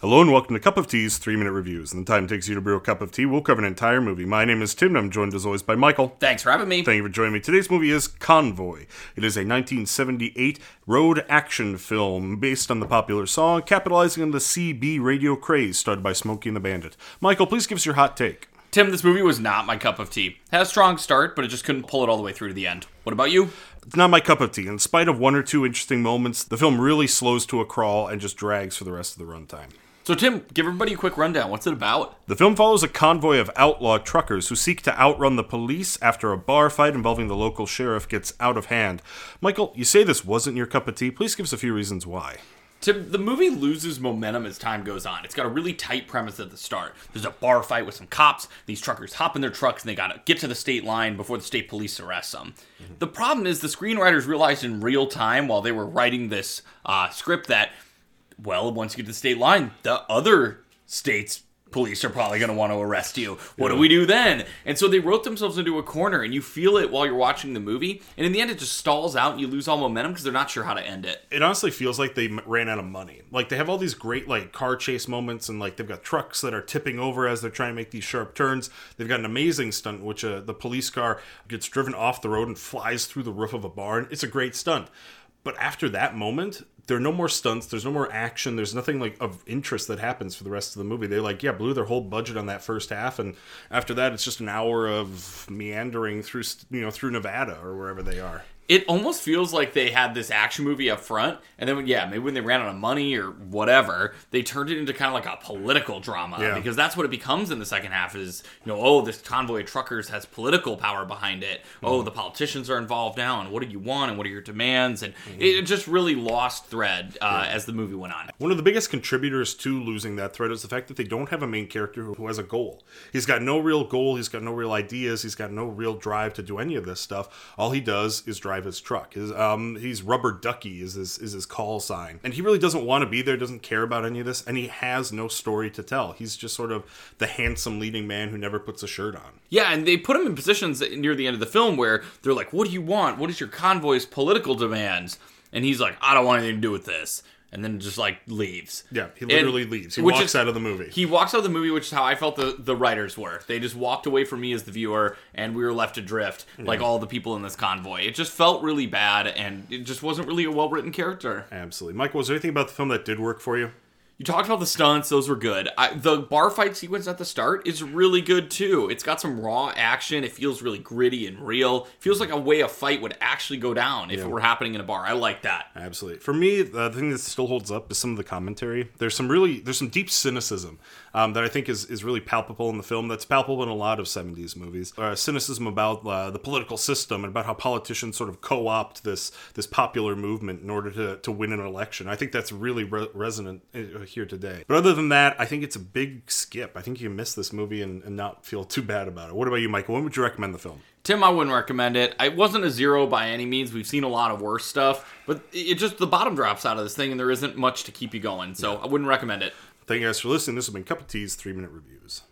Hello and welcome to Cup of Tea's 3-Minute Reviews. And the time it takes you to brew a cup of tea, we'll cover an entire movie. My name is Tim, and I'm joined as always by Michael. Thanks for having me. Thank you for joining me. Today's movie is Convoy. It is a 1978 road action film based on the popular song, capitalizing on the CB radio craze started by Smokey and the Bandit. Michael, please give us your hot take. Tim, this movie was not my cup of tea. Had a strong start, but it just couldn't pull it all the way through to the end. What about you? It's not my cup of tea. In spite of one or two interesting moments, the film really slows to a crawl and just drags for the rest of the runtime. So Tim, give everybody a quick rundown. What's it about? The film follows a convoy of outlaw truckers who seek to outrun the police after a bar fight involving the local sheriff gets out of hand. Michael, you say this wasn't your cup of tea. Please give us a few reasons why. Tim, the movie loses momentum as time goes on. It's got a really tight premise at the start. There's a bar fight with some cops. These truckers hop in their trucks and they gotta get to the state line before the state police arrest them. The problem is the screenwriters realized in real time while they were writing this script that, well, once you get to the state line, the other state's police are probably going to want to arrest you. What do we do then? And so they wrote themselves into a corner, and you feel it while you're watching the movie. And in the end, it just stalls out, and you lose all momentum because they're not sure how to end it. It honestly feels like they ran out of money. Like, they have all these great, car chase moments, and, they've got trucks that are tipping over as they're trying to make these sharp turns. They've got an amazing stunt in which the police car gets driven off the road and flies through the roof of a barn. It's a great stunt. But after that moment, there are no more stunts, there's no more action, there's nothing of interest that happens for the rest of the movie. They blew their whole budget on that first half, and after that it's just an hour of meandering through Nevada or wherever they are. It almost feels like they had this action movie up front, and then, maybe when they ran out of money or whatever, they turned it into kind of like a political drama, because that's what it becomes in the second half is, this convoy of truckers has political power behind it. The politicians are involved now, and what do you want, and what are your demands? And it just really lost thread as the movie went on. One of the biggest contributors to losing that thread is the fact that they don't have a main character who has a goal. He's got no real goal, he's got no real ideas, he's got no real drive to do any of this stuff. All he does is drive his truck. He's Rubber Ducky is his call sign, and he really doesn't want to be there, doesn't care about any of this, and he has no story to tell. He's just sort of the handsome leading man who never puts a shirt on. Yeah, and they put him in positions near the end of the film where they're like, what do you want? What is your convoy's political demands? And he's like, I don't want anything to do with this. And then just leaves. Yeah, he literally leaves. He walks out of the movie. He walks out of the movie, which is how I felt the writers were. They just walked away from me as the viewer, and we were left adrift, like all the people in this convoy. It just felt really bad, and it just wasn't really a well-written character. Absolutely. Michael, was there anything about the film that did work for you? You talked about the stunts, those were good. The bar fight sequence at the start is really good too. It's got some raw action, it feels really gritty and real. It feels like a way a fight would actually go down if it were happening in a bar. I like that. Absolutely. For me, the thing that still holds up is some of the commentary. There's some deep cynicism that I think is really palpable in the film. That's palpable in a lot of 70s movies. Cynicism about the political system and about how politicians sort of co-opt this popular movement in order to win an election. I think that's really resonant here today. But other than that, I think it's a big skip. I think you can miss this movie and not feel too bad about it. What about you, Michael? When would you recommend the film? Tim, I wouldn't recommend it. It wasn't a 0 by any means. We've seen a lot of worse stuff, but it just, the bottom drops out of this thing and there isn't much to keep you going. So I wouldn't recommend it. Thank you guys for listening. This has been Cup of Tea's 3-Minute Reviews.